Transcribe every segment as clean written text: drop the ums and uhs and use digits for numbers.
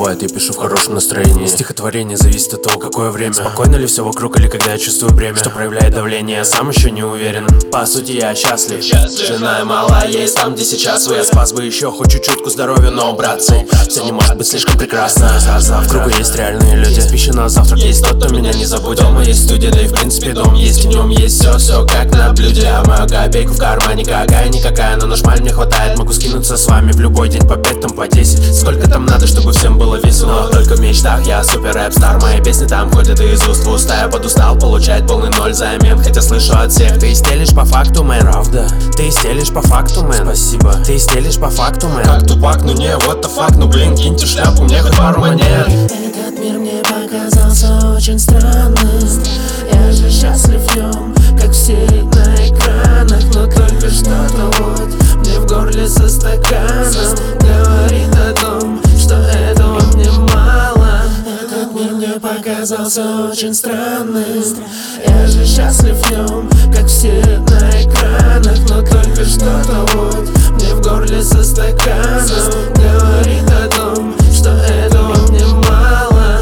бывает, я пишу в хорошем настроении. Стихотворение зависит от того, какое время. Спокойно ли все вокруг или когда я чувствую бремя, что проявляет давление, я сам еще не уверен. По сути я счастлив, жена и мало есть там, где сейчас вы. Я спас бы еще хоть чуть-чутку здоровья, но, братцы, все не может быть слишком прекрасно. В кругу есть реальные люди, есть пища на завтрак, есть тот, кто меня не забудет. Дома есть студия, да и в принципе дом есть, и в нем есть все как на блюде. А мою копейку в кармане какая-никакая, но на шмаль мне хватает. Могу скинуться с вами в любой день по 5, там по 10. Сколько там надо, чтобы всем было весело? Только в мечтах я супер рэп-стар. Мои песни там ходят из уст в уста. Я подустал получать полный ноль замен, хотя слышу от всех: ты стелишь по факту, мэн. Правда? Ты стелишь по факту, мэн. Спасибо. Ты стелишь по факту, мэн. Как Тупак, ну не, what the fuck, ну блин, киньте шляпу, мне хоть пару монет. Этот мир мне показался очень странным. Я же счастлив в нем, как все на экранах. Но только что-то вот мне в горле со стаканом говорит о том, что этого мне мало. Этот мир мне показался очень странным. Я же счастлив в нем, как все на экранах. Но только что-то вот мне в горле со стаканом говорит о том, что этого мне мало.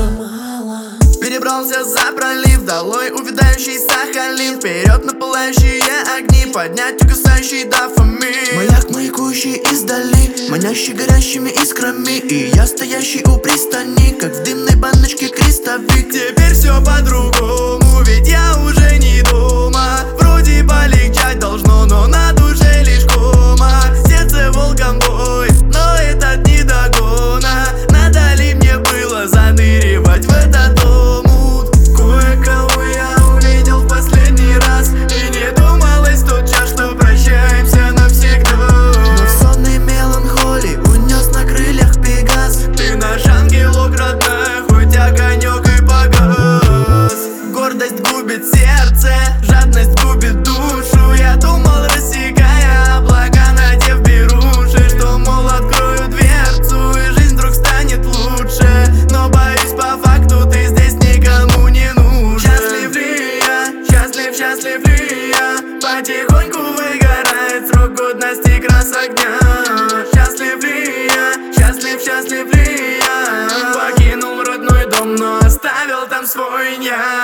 Перебрался за пролив, долой увядающий Сахалин. Вперед на пылающие огни, поднять угасающий дофамин. Маяк маякующий издали, манящий горящими искрами. И я стоящий у пристани, как в дымной баночке крестовик. Теперь все по-другому, ведь я уже не дома. Вроде полегчать должно, но на душе лишь кома. Сердце волком бой, но этот не догона. Надо ли мне было заныривать в этот омут? Кое-кого я увидел в последний раз, и не думалось тотчас, что прощаемся навсегда. Но в сонной меланхолии унес на крыльях Пегас. Ты наш ангелок родной, хоть огонек и погас. Гордость губит сердце, жадность губит душу. Я думал, рассекая облака, надев беруши, что, мол, открою дверцу и жизнь вдруг станет лучше. Но боюсь, по факту ты здесь никому не нужен. Счастлив ли я? Счастлив ли я? Потихоньку выгорает срок годности красок дня. Счастлив ли я? Счастлив ли я? Покинул родной дом, но оставил там свой я.